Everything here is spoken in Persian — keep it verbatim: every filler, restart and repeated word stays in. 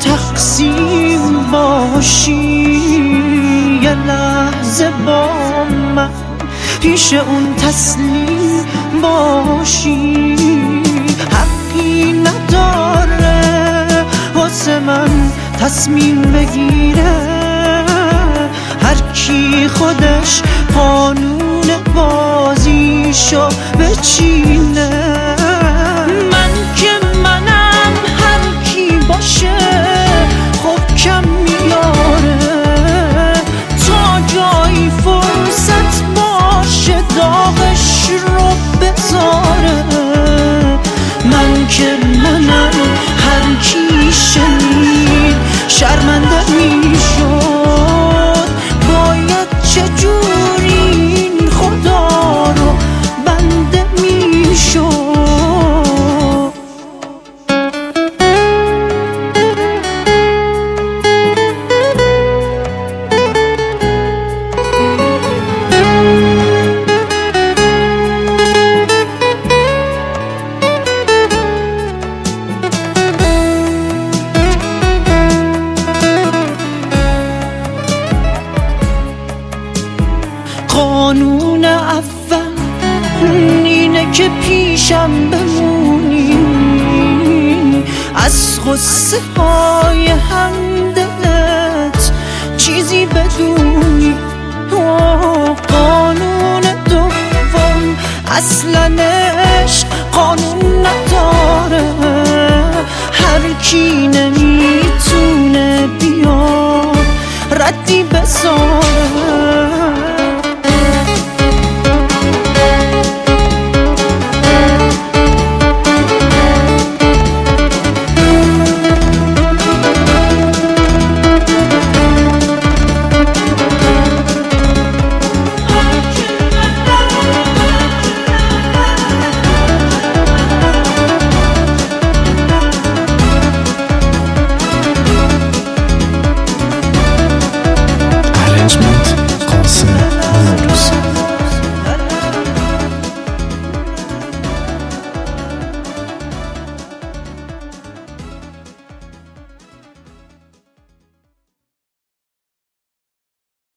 تقسیم باشی، یه لحظه با من پیش اون تسلیم باشی. حقی نداره واسه من تصمیم بگیره، هر کی خودش قانون بازیشو بچینه. من که منم، هر کی باشه خب کم میاره، تا جایی فرصت باشه داغش رو بذاره. من که منم، هر کی شنید شرمنده میشد. باید چجوری این خدا رو بنده میشد. قانون اول اینه که پیشم بمونی، از غصه های همدلت چیزی بدونی. قانون دوم اصلا عشق قانون نداره، هر کی نمیتونه بیاد ردی بذاره.